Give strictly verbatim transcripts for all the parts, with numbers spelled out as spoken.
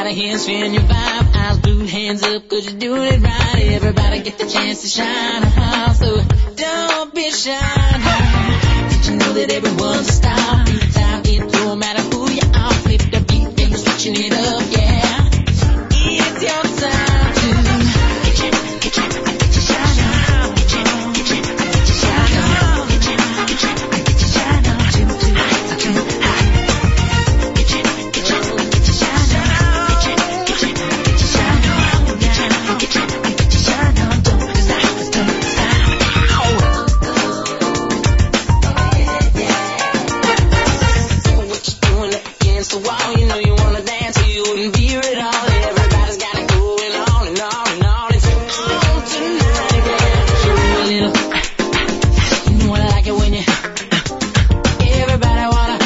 Everybody here's feeling your vibe. Eyes blue, hands up, cause you're doing it right. Everybody get the chance to shine. Uh-huh. So don't be shy. Did you know that everyone's a star? Beat out, it don't matter who you are. Flip the beat, then you're switching it up, yeah. It's your time to get your, get your, get your shine on. Get your, get your, get your shine on. Get your, get your, get your shine on. Too, too hot, too hot. Get your, get your, get your shine on. Get your, get your, get your shine on. Get your, get your, get your shine on. Don't stop, don't stop. What you doing up against the wall? You know you wanna dance, so you wouldn't veer at all. Everybody's got it going on and on and on. It's on tonight, yeah. Show me a little. You know I like it when you. Everybody wanna.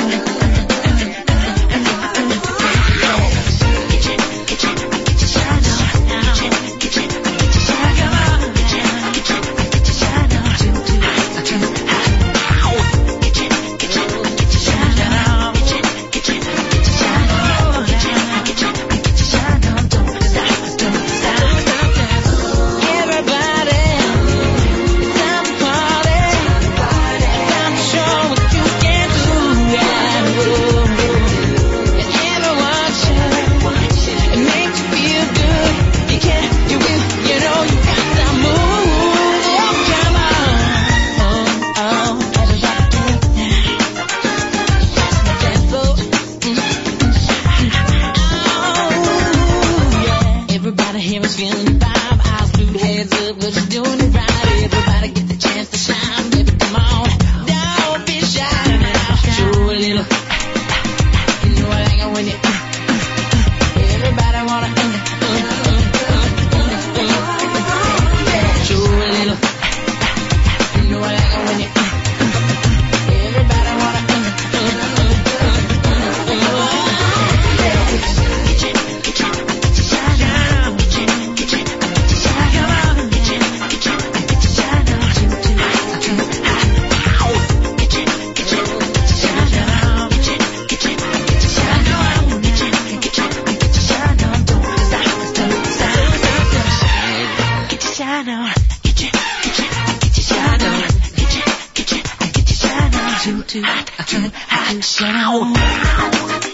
Get your, get your, get your shine on. Get your, get your, get your shine on. Get your, get your, get your shine on. Too, too hot, too hot. Get your, get your, get your shine on. Get your, get your, get your shine on. Get your, get your, get your shine on. Don't stop, don't stop. Everybody, it's time to party. Time to show what you can do. Yeah, and everyone should. It makes you feel good. You can, you will, you know you got to move. Oh, come on. Oh, oh, everybody do it now. That's my dance floor. Oh, yeah. Everybody here is feeling the vibe. Eyes blue, heads up, but you're doing it right. Everybody get the chance to shine, baby, come on. Don't be shy now. Show a little. You know I like it when you. Everybody wanna. Show a little. You know I like it when you. Everybody wanna. Get your, get your, get your shine on. Get your, get your, get your shine on. Get your, get your, get your shine on. Too, too hot, too hot. Get your, get your, get your shine on. Get your, get your, get your shine on. Get your, get your, get your shine on. Don't stop, don't stop, stop. Get your shine on. Get your, get your, get your shine on. Get your, get your, get your shine on. Too, too hot, too hot. Shine on.